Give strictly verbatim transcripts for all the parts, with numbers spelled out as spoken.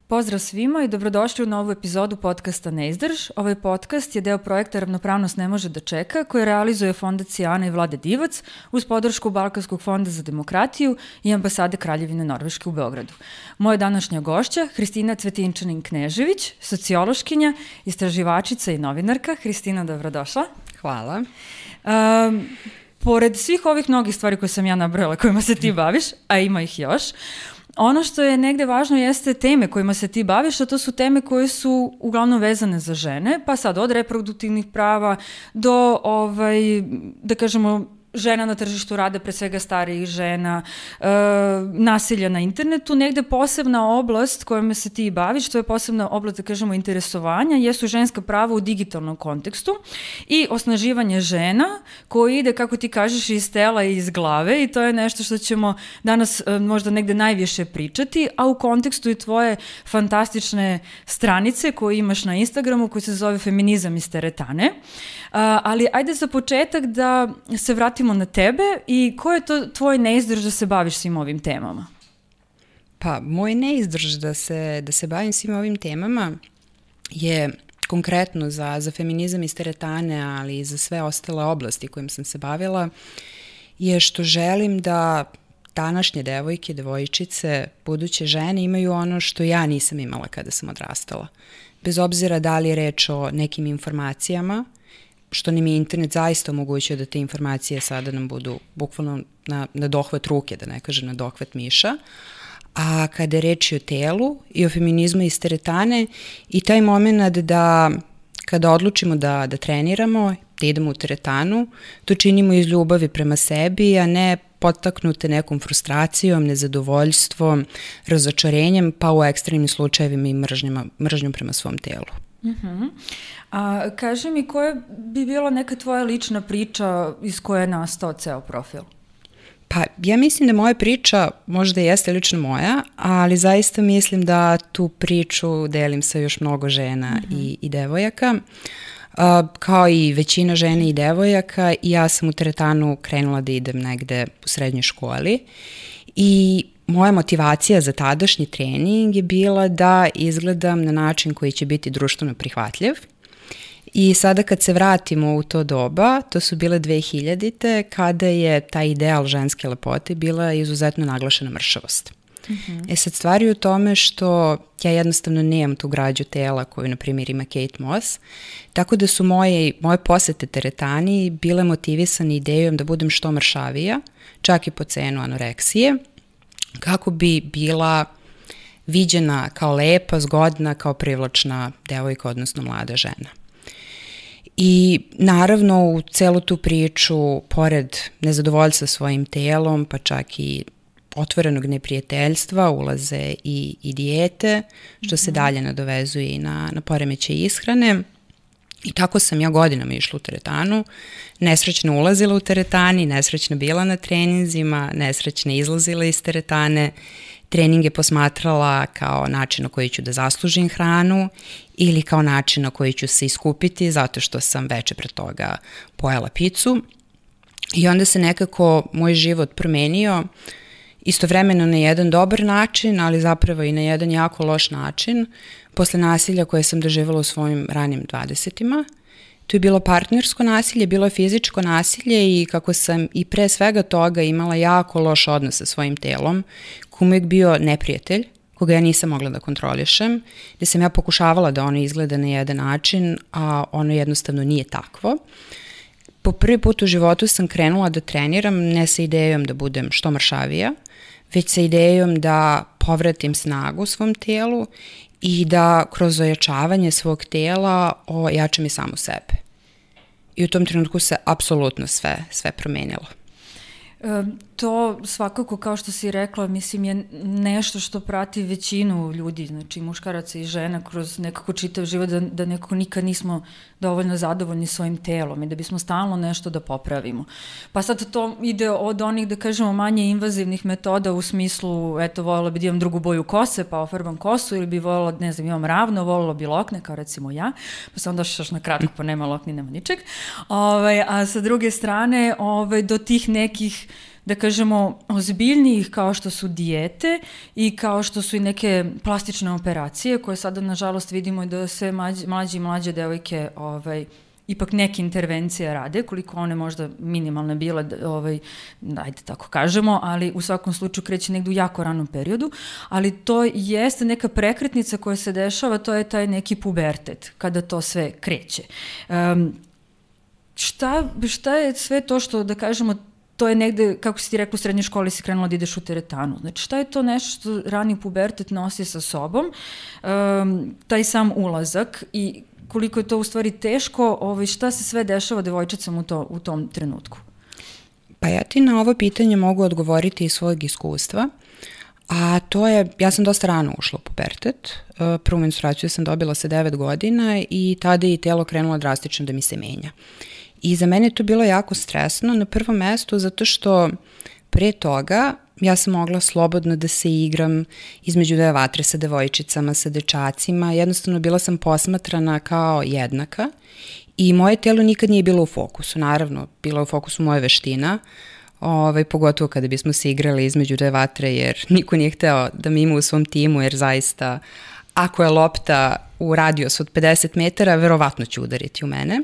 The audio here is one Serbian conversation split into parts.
Pozdrav svima i dobrodošli u novu epizodu podcasta Ne izdrž. Ovaj podcast je deo projekta Ravnopravnost ne može da čeka, koji realizuje Fondacija Ana i Vlade Divac uz podršku Balkanskog fonda za demokratiju i ambasade Kraljevine Norveške u Beogradu. Moja današnja gošća, Hristina Cvetinčanin-Knežević, sociološkinja, istraživačica i novinarka. Hristina, dobrodošla. Hvala. Um, pored svih ovih mnogih stvari koje sam ja nabrojala, kojima se ti baviš, a ima ih još, ono što je negde važno jeste teme kojima se ti baviš, a to su teme koje su uglavnom vezane za žene, pa sad od reproduktivnih prava do, ovaj, da kažemo, žena na tržištu rada, pre svega starijih žena, e, nasilja na internetu. Negde posebna oblast kojom se ti baviš, to je posebna oblast, da kažemo, interesovanja, jesu ženska prava u digitalnom kontekstu i osnaživanje žena koje ide, kako ti kažeš, iz tela i iz glave, i to je nešto što ćemo danas e, možda negde najviše pričati, a u kontekstu i tvoje fantastične stranice koje imaš na Instagramu, koji se zove Feminizam iz teretane. A, ali ajde za početak da se vratimo na tebe i ko je to tvoj neizdrž da se baviš svim ovim temama? Pa, moj neizdrž da se, da se bavim svim ovim temama je konkretno za, za feminizam iz teretane, ali i za sve ostale oblasti kojim sam se bavila, je što želim da današnje devojke, devojčice, buduće žene imaju ono što ja nisam imala kada sam odrastala. Bez obzira da li je reč o nekim informacijama, što nam je internet zaista omogućio da te informacije sada nam budu bukvalno na, na dohvat ruke, da ne kažem na dohvat miša, a kada je reč i o telu i o feminizmu iz teretane i taj moment da kada odlučimo da, da treniramo, da idemo u teretanu, to činimo iz ljubavi prema sebi, a ne potaknute nekom frustracijom, nezadovoljstvom, razočarenjem, pa u ekstremnim slučajevima i mržnjama, mržnjom prema svom telu. Uh-huh. A kaži mi, koja bi bila neka tvoja lična priča iz koje je nastao ceo profil? Pa ja mislim da moja priča možda jeste lično moja, ali zaista mislim da tu priču delim sa još mnogo žena uh-huh. i, i devojaka. Uh, kao i većina žena i devojaka, i ja sam u teretanu krenula da idem negde u srednjoj školi i moja motivacija za tadašnji trening je bila da izgledam na način koji će biti društveno prihvatljiv. I sada kad se vratimo u to doba, to su bile dve hiljadite, kada je taj ideal ženske lepote bila izuzetno naglašena mršavost. Uh-huh. E sad, stvari je u tome što ja jednostavno nemam tu građu tela koju, na primjer, ima Kate Moss, tako da su moje, moje posete teretani bile motivisane idejom da budem što mršavija, čak i po cenu anoreksije, kako bi bila viđena kao lepa, zgodna, kao privlačna devojka, odnosno mlada žena. I naravno u celu tu priču, pored nezadovoljstva svojim telom, pa čak i otvorenog neprijateljstva, ulaze i, i dijete, što se dalje nadovezuje i na, na poremećaj ishrane. I tako sam ja godinama išla u teretanu, nesrećno ulazila u teretani, nesrećno bila na treninzima, nesrećno izlazila iz teretane, treninge posmatrala kao način na koji ću da zaslužim hranu ili kao način na koji ću se iskupiti zato što sam veče pre toga pojela picu. I onda se nekako moj život promenio, istovremeno na jedan dobar način, ali zapravo i na jedan jako loš način, posle nasilja koje sam doživjela u svojim ranim dvadesetima. To je bilo partnersko nasilje, bilo je fizičko nasilje i kako sam i pre svega toga imala jako loš odnos sa svojim telom, koji uvijek bio neprijatelj, koga ja nisam mogla da kontrolišem, gde sam ja pokušavala da ono izgleda na jedan način, a ono jednostavno nije takvo. Po prvi put u životu sam krenula da treniram ne sa idejom da budem što mršavija, već sa idejom da povratim snagu svom telu i da kroz ojačavanje svog tela ojačam i samu sebe. I u tom trenutku se apsolutno sve, sve promenilo. E, to svakako, kao što si rekla, mislim, je nešto što prati većinu ljudi, znači muškaraca i žena kroz nekako čitav život, da, da nekako nikad nismo dovoljno zadovoljni svojim telom i da bismo stalno nešto da popravimo. Pa sad to ide od onih, da kažemo, manje invazivnih metoda u smislu, eto, voljela bi da imam drugu boju kose, pa ofarbam kosu, ili bi voljela, ne znam, imam ravno, voljela bi lokne, kao recimo ja, pa sam došla još na kratko, pa nema lokni, nema ničeg. Ove, a sa druge strane, ove, do tih nekih da kažemo, ozbiljnijih kao što su dijete i kao što su i neke plastične operacije koje sada nažalost vidimo da se mlađe, mlađe i mlađe devojke ovaj, ipak neke intervencije rade, koliko one možda minimalne bile, ovaj, ajde tako kažemo, ali u svakom slučaju kreće negdje u jako ranom periodu, ali to jeste neka prekretnica koja se dešava, to je taj neki pubertet, kada to sve kreće. Um, šta, šta je sve to što, da kažemo, to je negde, kako si ti rekla, u srednjoj školi si krenula da ideš u teretanu. Znači, šta je to nešto što rani pubertet nosi sa sobom, um, taj sam ulazak i koliko je to u stvari teško, ovaj, šta se sve dešava devojčicama u, to, u tom trenutku? Pa ja ti na ovo pitanje mogu odgovoriti iz svojeg iskustva, a to je, ja sam dosta rano ušla u pubertet, prvu menstruaciju sam dobila sa devet godina i tada je i telo krenulo drastično da mi se menja. I za mene je to bilo jako stresno na prvom mestu zato što pre toga ja sam mogla slobodno da se igram između dve vatre sa devojčicama, sa dečacima, jednostavno bila sam posmatrana kao jednaka i moje telo nikad nije bilo u fokusu, naravno, bilo je u fokusu moje veština, ovaj, pogotovo kada bismo se igrali između dve vatre jer niko nije hteo da me ima u svom timu jer zaista ako je lopta u radijusu od pedeset metara, verovatno će udariti u mene,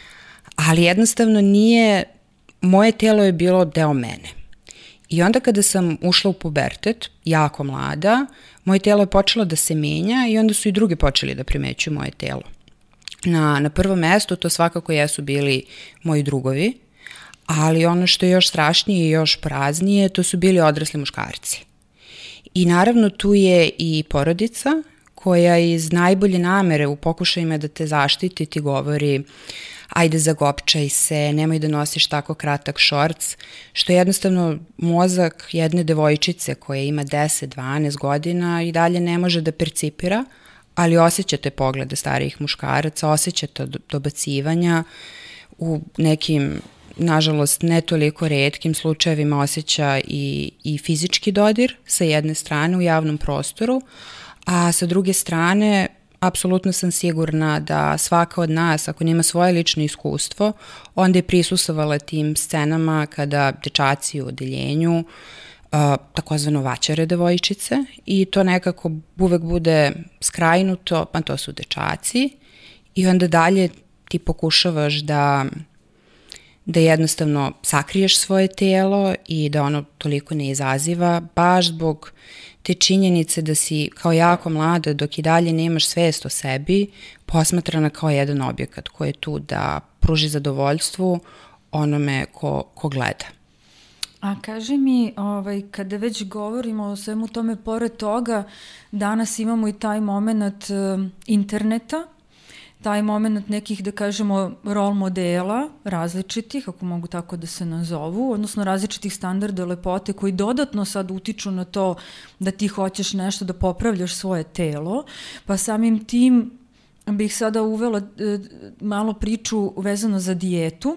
ali jednostavno nije, moje telo je bilo deo mene. I onda kada sam ušla u pubertet, jako mlada, moje telo je počelo da se menja i onda su i drugi počeli da primećuju moje telo. Na, na prvom mestu to svakako jesu bili moji drugovi, ali ono što je još strašnije i još praznije, to su bili odrasli muškarci. I naravno tu je i porodica koja iz najbolje namere u pokušajima da te zaštiti ti govori ajde zagopčaj se, nemoj da nosiš tako kratak šorc, što je jednostavno mozak jedne devojčice koja ima deset dvanaest godina i dalje ne može da percipira, ali osjećate poglede starijih muškaraca, osjećate dobacivanja, u nekim, nažalost, ne toliko retkim slučajevima osjeća i, i fizički dodir sa jedne strane u javnom prostoru, a sa druge strane apsolutno sam sigurna da svaka od nas, ako nema svoje lično iskustvo, onda je prisustvovala tim scenama kada dečaci u odeljenju uh, takozvano vaćare devojčice i to nekako uvek bude skrajnuto, pa to su dečaci i onda dalje ti pokušavaš da, da jednostavno sakriješ svoje telo i da ono toliko ne izaziva, baš zbog te činjenice da si kao jako mlada dok i dalje nemaš svest o sebi posmatrana kao jedan objekat koji je tu da pruži zadovoljstvu onome ko, ko gleda. A kaži mi, ovaj, kada već govorimo o svemu tome, pored toga, danas imamo i taj moment uh, interneta, taj moment nekih, da kažemo, role modela različitih, ako mogu tako da se nazovu, odnosno različitih standarda lepote koji dodatno sad utiču na to da ti hoćeš nešto da popravljaš svoje telo, pa samim tim bih sada uvela e, malo priču vezano za dijetu,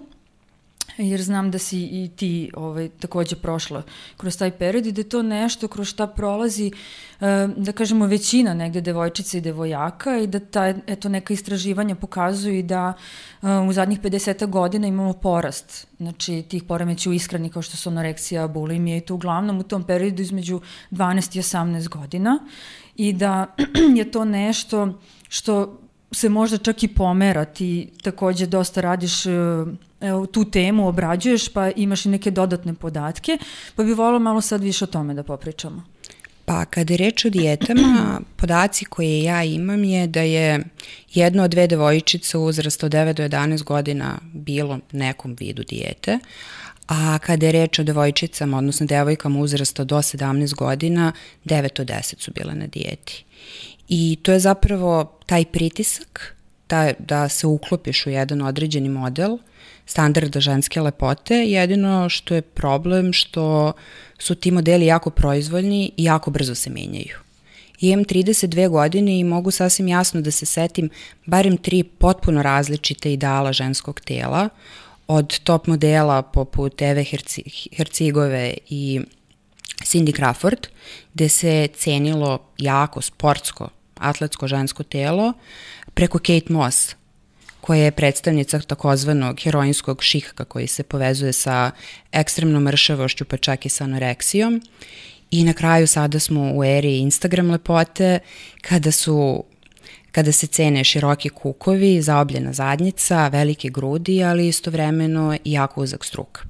jer znam da si i ti ovaj, takođe prošla kroz taj period i da je to nešto kroz šta prolazi, da kažemo, većina negde devojčica i devojaka i da ta, eto, neka istraživanja pokazuju da u zadnjih pedeset godina imamo porast, znači tih poremeća u ishrani kao što su anoreksija, bulimija i to uglavnom u tom periodu između dvanaest i osamnaest godina i da je to nešto što se možda čak i pomera, ti takođe dosta radiš evo, tu temu, obrađuješ pa imaš i neke dodatne podatke, pa bih volila malo sad više o tome da popričamo. Pa kada je reč o dijetama, podaci koje ja imam je da je jedna od dve devojčice u uzrastu od devet do jedanaest godina bilo nekom vidu dijete, a kada je reč o devojčicama, odnosno devojkama uzrasta do sedamnaest godina, devet od deset su bile na dijeti. I to je zapravo taj pritisak da, da se uklopiš u jedan određeni model standarda ženske lepote, jedino što je problem što su ti modeli jako proizvoljni i jako brzo se menjaju. I imam trideset dve godine i mogu sasvim jasno da se setim barem tri potpuno različite ideala ženskog tela, od top modela poput Eve Hercigove i Cindy Crawford, gde se cenilo jako sportsko, atletsko žensko telo, preko Kate Moss, koja je predstavnica takozvanog heroinskog šihka koji se povezuje sa ekstremnom mršavošću pa čak i sa anoreksijom. I na kraju sada smo u eri Instagram lepote kada su kada se cene široki kukovi, zaobljena zadnjica, velike grudi, ali istovremeno i jako uzak struk.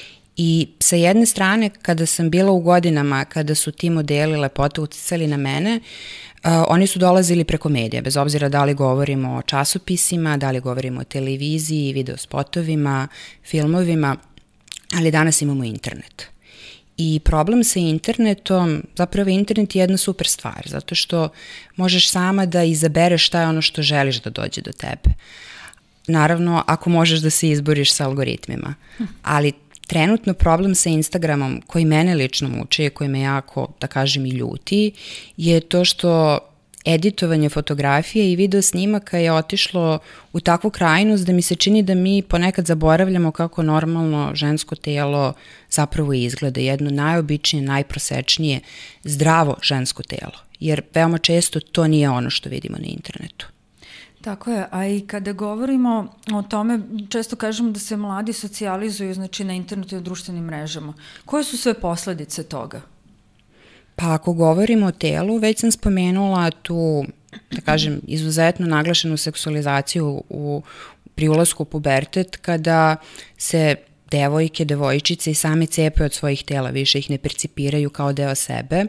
I sa jedne strane, kada sam bila u godinama, kada su ti modeli lepote uticali na mene, uh, oni su dolazili preko medija, bez obzira da li govorimo o časopisima, da li govorimo o televiziji, videospotovima, filmovima, ali danas imamo internet. I problem sa internetom, zapravo internet je jedna super stvar, zato što možeš sama da izabereš šta je ono što želiš da dođe do tebe. Naravno, ako možeš da se izboriš sa algoritmima, ali trenutno problem sa Instagramom, koji mene lično muči, koji me jako, da kažem, i ljuti, je to što editovanje fotografije i video snimaka je otišlo u takvu krajnost da mi se čini da mi ponekad zaboravljamo kako normalno žensko telo zapravo izgleda, jedno najobičnije, najprosečnije, zdravo žensko telo, jer veoma često to nije ono što vidimo na internetu. Tako je, a i kada govorimo o tome, često kažemo da se mladi socijalizuju, znači na internetu i društvenim mrežama. Koje su sve posledice toga? Pa ako govorimo o telu, već sam spomenula tu, da kažem, izuzetno naglašenu seksualizaciju u, pri ulasku u pubertet, kada se devojke, devojčice i same cepe od svojih tela, više ih ne percipiraju kao deo sebe,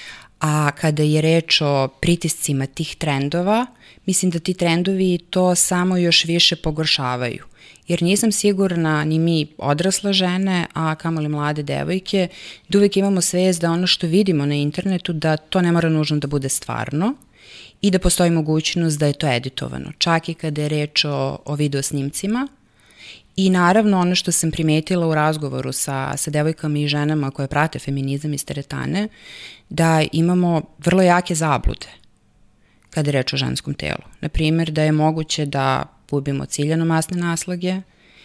a kada je reč o pritiscima tih trendova, mislim da ti trendovi to samo još više pogoršavaju. Jer nisam sigurna ni mi odrasle žene, a kamoli mlade devojke, da uvek imamo svest da ono što vidimo na internetu, da to ne mora nužno da bude stvarno i da postoji mogućnost da je to editovano, čak i kada je reč o, o video snimcima. I naravno ono što sam primetila u razgovoru sa, sa devojkama i ženama koje prate feminizam iz teretane, da imamo vrlo jake zablude kada je reč o ženskom telu. Naprimjer, da je moguće da gubimo ciljano masne naslage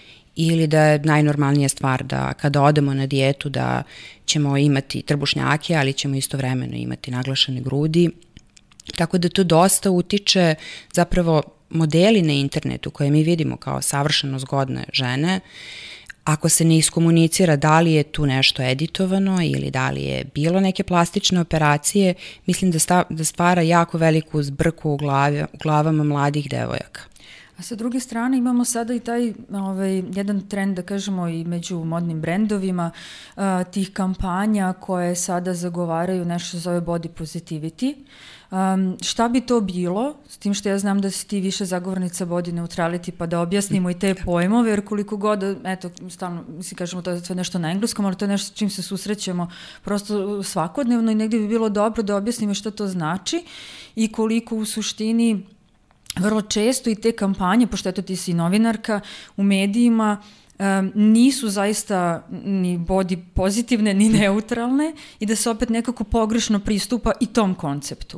ili da je najnormalnija stvar da kada odemo na dijetu da ćemo imati trbušnjake, ali ćemo istovremeno imati naglašene grudi. Tako da to dosta utiče, zapravo modeli na internetu koje mi vidimo kao savršeno zgodne žene, ako se ne iskomunicira da li je tu nešto editovano ili da li je bilo neke plastične operacije, mislim da, sta, da stvara jako veliku zbrku u, glavi, u glavama mladih devojaka. A sa druge strane imamo sada i taj ovaj, jedan trend, da kažemo, i među modnim brendovima, uh, tih kampanja koje sada zagovaraju nešto zove body positivity. Um, šta bi to bilo, s tim što ja znam da si ti više zagovornica body neutrality, pa da objasnimo i te pojmove, jer koliko god, eto, stalno, mislim, kažemo to je sve nešto na engleskom, ali to je nešto s čim se susrećemo prosto svakodnevno i negdje bi bilo dobro da objasnimo šta to znači i koliko u suštini vrlo često i te kampanje, pošto eto ti si novinarka u medijima, um, nisu zaista ni body pozitivne ni neutralne i da se opet nekako pogrešno pristupa i tom konceptu.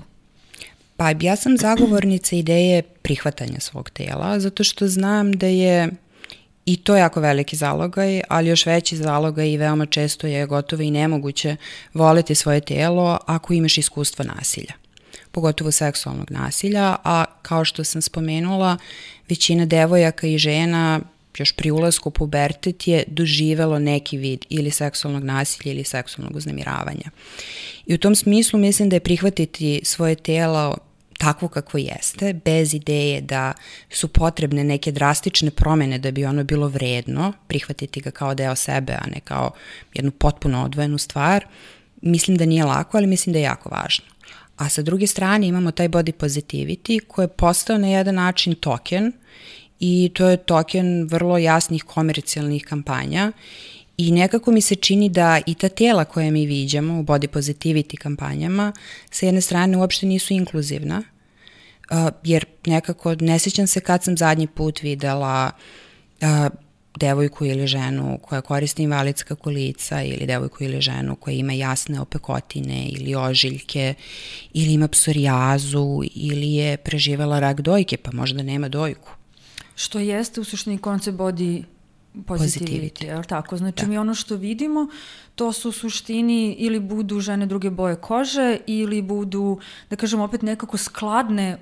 Pa ja sam zagovornica ideje prihvatanja svog tela, zato što znam da je i to jako veliki zalogaj, ali još veći zalogaj i veoma često je gotovo i nemoguće voleti svoje telo ako imaš iskustva nasilja, pogotovo seksualnog nasilja, a kao što sam spomenula, većina devojaka i žena još pri ulasku u pubertet je doživelo neki vid ili seksualnog nasilja ili seksualnog uznemiravanja. I u tom smislu mislim da je prihvatiti svoje telo takvo kako jeste, bez ideje da su potrebne neke drastične promene da bi ono bilo vredno, prihvatiti ga kao deo sebe, a ne kao jednu potpuno odvojenu stvar, mislim da nije lako, ali mislim da je jako važno. A sa druge strane imamo taj body positivity koji je postao na jedan način token i to je token vrlo jasnih komercijalnih kampanja i nekako mi se čini da i ta tela koje mi viđamo u body positivity kampanjama sa jedne strane uopšte nisu inkluzivna, uh, jer nekako ne sjećam se kad sam zadnji put videla uh, devojku ili ženu koja koristi invalidska kolica ili devojku ili ženu koja ima jasne opekotine ili ožiljke ili ima psorijazu ili je preživela rak dojke pa možda nema dojku. Što jeste u suštini koncept body positivity, je li tako? Znači da. Mi ono što vidimo, to su u suštini ili budu žene druge boje kože ili budu, da kažem, opet nekako skladne u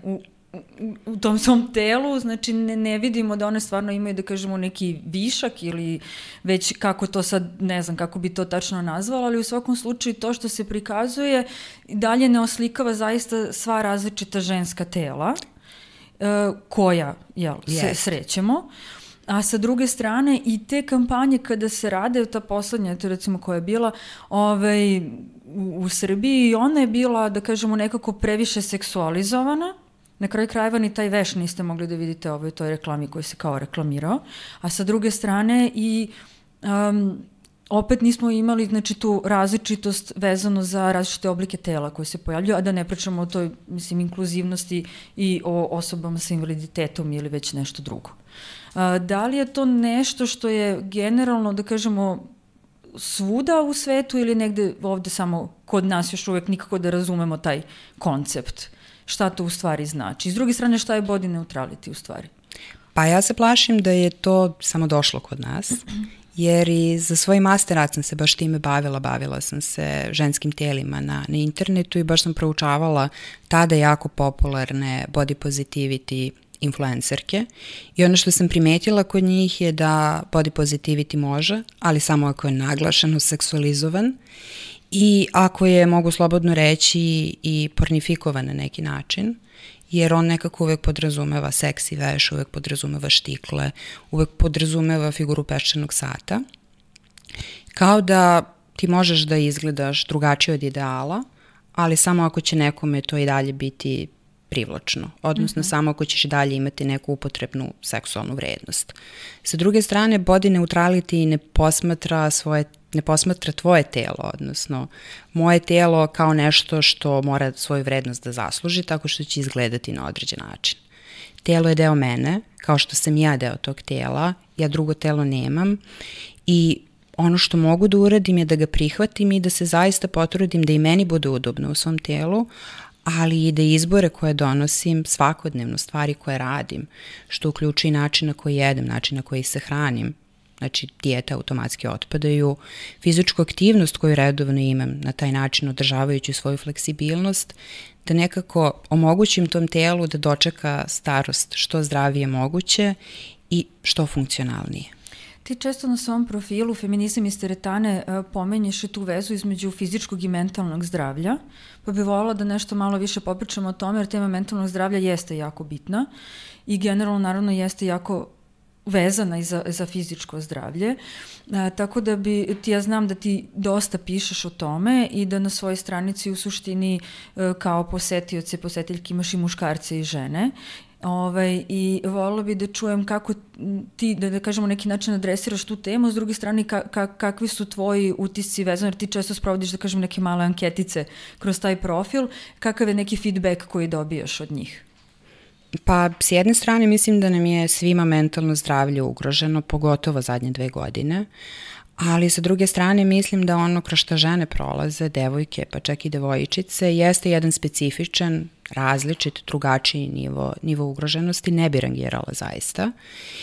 u tom svom telu, znači ne, ne vidimo da one stvarno imaju, da kažemo, neki višak ili već kako to sad, ne znam kako bi to tačno nazvala, ali u svakom slučaju to što se prikazuje dalje ne oslikava zaista sva različita ženska tela uh, koja, jel, yes. se srećemo. A sa druge strane i te kampanje kada se rade, ta poslednja, to recimo koja je bila ovaj, u, u Srbiji, ona je bila, da kažemo, nekako previše seksualizovana. Na kraju krajeva ni taj veš niste mogli da vidite ovoj toj reklami koji se kao reklamirao. A sa druge strane i um, opet nismo imali, znači, tu različitost vezano za različite oblike tela koje se pojavljuju, a da ne pričamo o toj, mislim, inkluzivnosti i o osobama sa invaliditetom ili već nešto drugo. A, da li je to nešto što je generalno, da kažemo, svuda u svetu ili negde ovde samo kod nas još uvek nikako da razumemo taj koncept? Šta to u stvari znači? S druge strane, šta je body neutrality u stvari? Pa ja se plašim da je to samo došlo kod nas, jer i za svoj master rad sam se baš time bavila, bavila sam se ženskim telima na, na internetu i baš sam proučavala tada jako popularne body positivity influencerke i ono što sam primetila kod njih je da body positivity može, ali samo ako je naglašeno seksualizovan i ako je, mogu slobodno reći, i pornifikovan na neki način, jer on nekako uvek podrazumeva seksi veš, uvek podrazumeva štikle, uvek podrazumeva figuru peščanog sata. Kao da ti možeš da izgledaš drugačije od ideala, ali samo ako će nekome to i dalje biti privlačno, odnosno mm-hmm. samo ako ćeš dalje imati neku upotrebnu seksualnu vrednost. Sa druge strane, body neutrality ne posmatra svoje ne posmatra tvoje telo, odnosno moje telo kao nešto što mora svoju vrednost da zasluži tako što će izgledati na određen način. Telo je deo mene, kao što sam ja deo tog tela, ja drugo telo nemam i ono što mogu da uradim je da ga prihvatim i da se zaista potrudim da i meni bude udobno u svom telu, ali i da izbore koje donosim, svakodnevno stvari koje radim, što uključuje i način na koji jedem, način na koji se hranim, znači dijete automatski otpadaju, fizičku aktivnost koju redovno imam na taj način održavajući svoju fleksibilnost, da nekako omogućim tom telu da dočeka starost što zdravije moguće i što funkcionalnije. Ti često na svom profilu Feminizam iz teretane pomenješ i tu vezu između fizičkog i mentalnog zdravlja, pa bih voljela da nešto malo više popričamo o tome, jer tema mentalnog zdravlja jeste jako bitna i generalno naravno jeste jako vezana i za, za fizičko zdravlje, a, tako da bi, ti ja znam da ti dosta pišeš o tome i da na svojoj stranici u suštini a, kao posetioce, posetiljke imaš i muškarce i žene. Ovaj, i voljela bi da čujem kako ti, da, da kažemo, neki način adresiraš tu temu, s druge strane ka, ka, kakvi su tvoji utisci vezani, jer ti često sprovodiš, da kažem, neke male anketice kroz taj profil, kakav je neki feedback koji dobijaš od njih? Pa, s jedne strane mislim da nam je svima mentalno zdravlje ugroženo, pogotovo zadnje dve godine, ali sa druge strane mislim da ono kroz što žene prolaze, devojke, pa čak i devojčice, jeste jedan specifičan, različit, drugačiji nivo, nivo ugroženosti, ne bi rangirala zaista.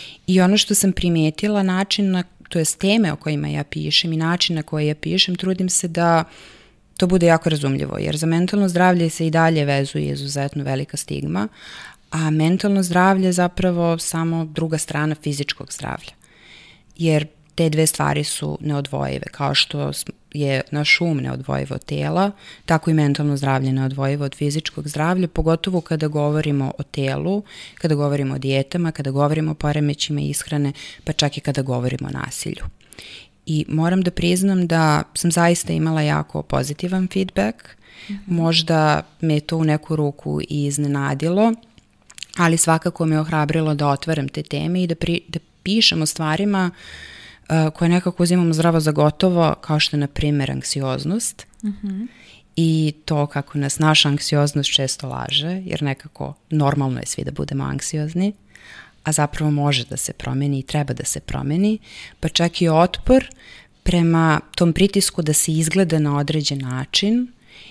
I ono što sam primetila, način na, to je teme o kojima ja pišem i način na koji ja pišem, trudim se da to bude jako razumljivo, jer za mentalno zdravlje se i dalje vezuje izuzetno velika stigma, a mentalno zdravlje je zapravo samo druga strana fizičkog zdravlja. Jer te dve stvari su neodvojive, kao što je naš um neodvojiv od tela, tako i mentalno zdravlje neodvojivo od fizičkog zdravlja, pogotovo kada govorimo o telu, kada govorimo o dijetama, kada govorimo o poremećima ishrane, pa čak i kada govorimo o nasilju. I moram da priznam da sam zaista imala jako pozitivan feedback, mm-hmm. možda me to u neku ruku i iznenadilo, ali svakako me ohrabrilo da otvaram te teme i da, pri, da pišem o stvarima uh, koje nekako uzimamo zdravo za gotovo, kao što je, na primjer, anksioznost. Mm-hmm. I to kako nas naša anksioznost često laže, jer nekako normalno je svi da budemo anksiozni, a zapravo može da se promeni i treba da se promeni, pa čak i otpor prema tom pritisku da se izgleda na određen način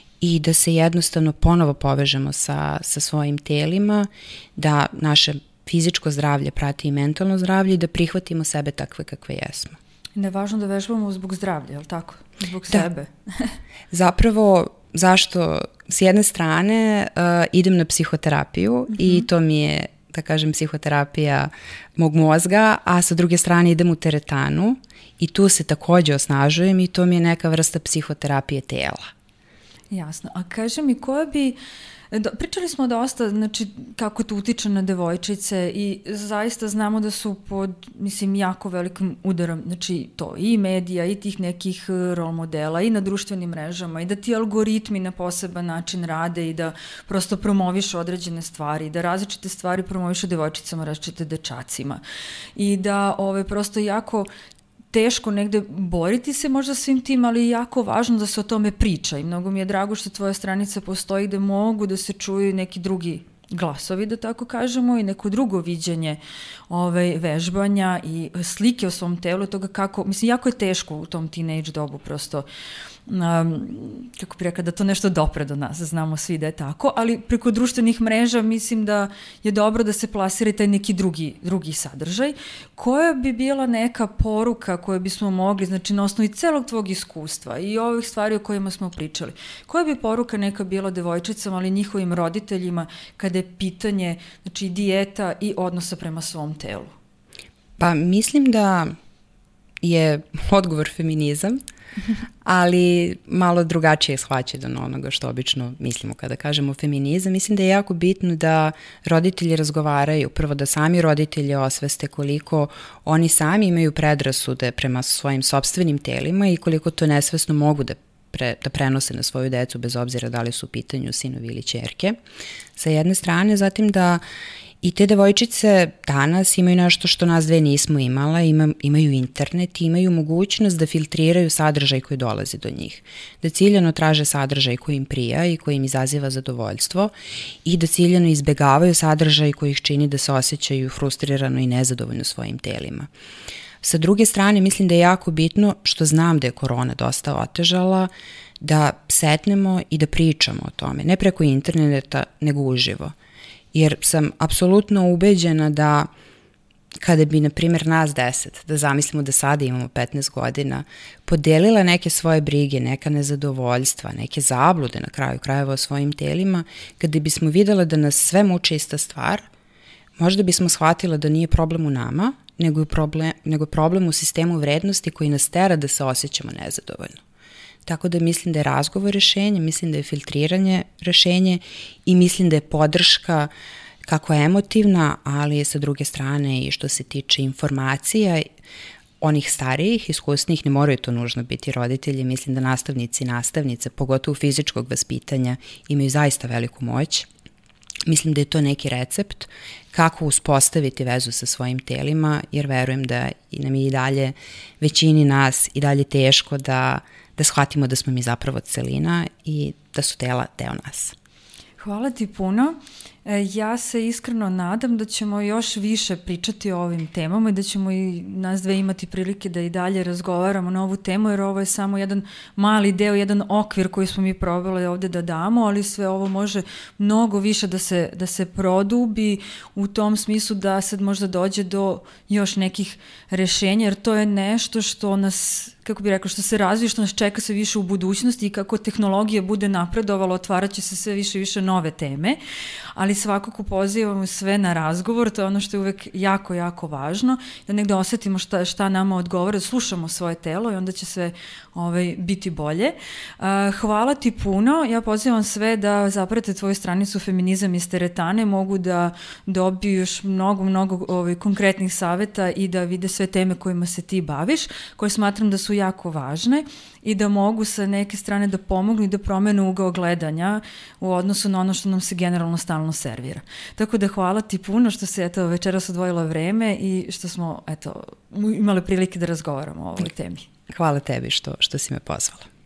i da se jednostavno ponovo povežemo sa, sa svojim telima, da naše fizičko zdravlje prati i mentalno zdravlje i da prihvatimo sebe takve kakve jesmo. Ne je važno da vežbamo zbog zdravlja, je li tako? Zbog da. Sebe. Zapravo, zašto s jedne strane uh, idem na psihoterapiju mm-hmm. i to mi je, da kažem, psihoterapija mog mozga, a sa druge strane idem u teretanu i tu se takođe osnažujem i to mi je neka vrsta psihoterapije tela. Jasno. A kaži mi, koja bi... Do, pričali smo dosta, znači, kako to utiče na devojčice i zaista znamo da su pod, mislim, jako velikim udarom, znači, to i medija i tih nekih role modela i na društvenim mrežama i da ti algoritmi na poseban način rade i da prosto promovišu određene stvari, da različite stvari promovišu devojčicama, različite dečacima i da ove, prosto jako teško negde boriti se možda svim tim, ali je jako važno da se o tome priča i mnogo mi je drago što tvoja stranica postoji gde mogu da se čuju neki drugi glasovi, da tako kažemo, i neko drugo viđenje ovaj, vežbanja i slike o svom telu, toga kako, mislim, jako je teško u tom teenage dobu prosto, um, kako bi rekla, da to nešto dopre do nas, znamo svi da je tako, ali preko društvenih mreža mislim da je dobro da se plasira taj neki drugi, drugi sadržaj. Koja bi bila neka poruka koju bismo mogli, znači na osnovi celog tvog iskustva i ovih stvari o kojima smo pričali, koja bi poruka neka bila devojčicama, ali njihovim roditeljima kada je pitanje, znači, dijeta i odnosa prema svom telu? Pa mislim da je odgovor feminizam, ali malo drugačije shvaćen od onoga što obično mislimo kada kažemo feminizam. Mislim da je jako bitno da roditelji razgovaraju, prvo da sami roditelji osveste koliko oni sami imaju predrasude prema svojim sopstvenim telima i koliko to nesvesno mogu da Pre, da prenose na svoju decu bez obzira da li su u pitanju sinovi ili ćerke. Sa jedne strane, zatim da i te devojčice danas imaju nešto što nas dve nismo imala, ima, imaju internet i imaju mogućnost da filtriraju sadržaj koji dolazi do njih, da ciljano traže sadržaj koji im prija i koji im izaziva zadovoljstvo i da ciljano izbegavaju sadržaj koji ih čini da se osjećaju frustrirano i nezadovoljno svojim telima. Sa druge strane, mislim da je jako bitno, što znam da je korona dosta otežala, da setnemo i da pričamo o tome, ne preko interneta, nego uživo. Jer sam apsolutno ubeđena da kada bi, na primjer, nas deset, da zamislimo da sada imamo petnaest godina, podelila neke svoje brige, neka nezadovoljstva, neke zablude na kraju krajeva o svojim telima, kada bismo videla da nas sve muči ista stvar, možda bismo shvatila da nije problem u nama, nego je problem, nego je problem u sistemu vrednosti koji nas tera da se osjećamo nezadovoljno. Tako da mislim da je razgovor rešenje, mislim da je filtriranje rešenje i mislim da je podrška kako emotivna, ali je sa druge strane i što se tiče informacija, onih starijih, iskusnih, ne moraju to nužno biti roditelji, mislim da nastavnici i nastavnice, pogotovo fizičkog vaspitanja, imaju zaista veliku moć. Mislim da je to neki recept kako uspostaviti vezu sa svojim telima, jer verujem da nam je i dalje, većini nas, i dalje teško da, da shvatimo da smo mi zapravo celina i da su tela deo nas. Hvala ti puno. Ja se iskreno nadam da ćemo još više pričati o ovim temama i da ćemo i nas dve imati prilike da i dalje razgovaramo na ovu temu, jer ovo je samo jedan mali deo, jedan okvir koji smo mi probali ovde da damo, ali sve ovo može mnogo više da se, da se produbi u tom smislu da sad možda dođe do još nekih rešenja, jer to je nešto što nas, kako bih rekao, što se razvije, što nas čeka sve više u budućnosti i kako tehnologija bude napredovala, otvarat će se sve više i više nove teme, ali svakako pozivamo sve na razgovor, to je ono što je uvek jako, jako važno, da negde osetimo šta, šta nama odgovara, da slušamo svoje telo i onda će sve ovaj, biti bolje. Uh, hvala ti puno, ja pozivam sve da zaprate tvoju stranicu Feminizam iz teretane, mogu da dobiju još mnogo, mnogo ovaj, konkretnih saveta i da vide sve teme kojima se ti baviš, koje smatram da su jako važne i da mogu sa neke strane da pomognu i da promenu ugao gledanja u odnosu na ono što nam se generalno stalno servira. Tako da hvala ti puno što se eto, večeras odvojilo vreme i što smo eto, imali prilike da razgovaramo o ovoj temi. Hvala tebi što, što si me pozvala.